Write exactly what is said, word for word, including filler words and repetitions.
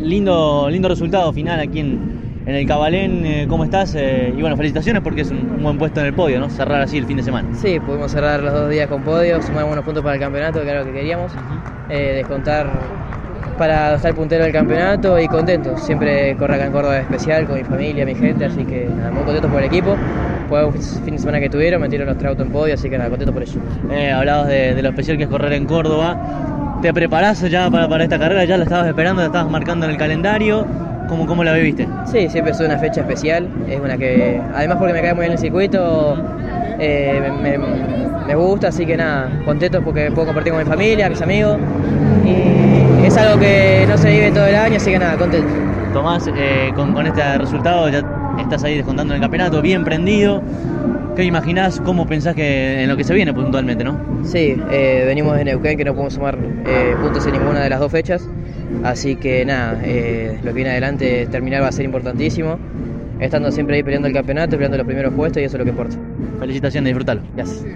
lindo, lindo resultado final aquí en, en el Cabalén. Eh, ¿Cómo estás? Eh, y bueno, felicitaciones porque es un, un buen puesto en el podio, ¿no? Cerrar así el fin de semana. Sí, pudimos cerrar los dos días con podio, sumar buenos puntos para el campeonato, que era lo que queríamos. Uh-huh. eh, descontar para estar puntero del campeonato y contento. Siempre corro acá en Córdoba especial con mi familia, mi gente, así que nada, muy contento por el equipo. Fue un fin de semana que tuvieron, metieron los tres autos en podio, así que nada, contento por ello. Eh, hablabas de, de lo especial que es correr en Córdoba. ¿Te preparás ya para, para esta carrera? ¿Ya la estabas esperando? ¿La estabas marcando en el calendario? ¿Cómo, cómo la viviste? Sí, siempre es una fecha especial. Es una que, además porque me cae muy bien el circuito, eh, me, me gusta, así que nada, contento porque puedo compartir con mi familia, mis amigos. Y es algo que no se vive todo el año, así que nada, contento. Tomás, eh, con, con este resultado ya estás ahí descontando en el campeonato, bien prendido. ¿Qué imaginás? ¿Cómo pensás que en lo que se viene puntualmente, no? Sí, eh, venimos de Neuquén, que no podemos sumar eh, puntos en ninguna de las dos fechas. Así que nada, eh, lo que viene adelante, terminar va a ser importantísimo. Estando siempre ahí peleando el campeonato, peleando los primeros puestos, y eso es lo que importa. Felicitaciones, disfrútalo. Gracias.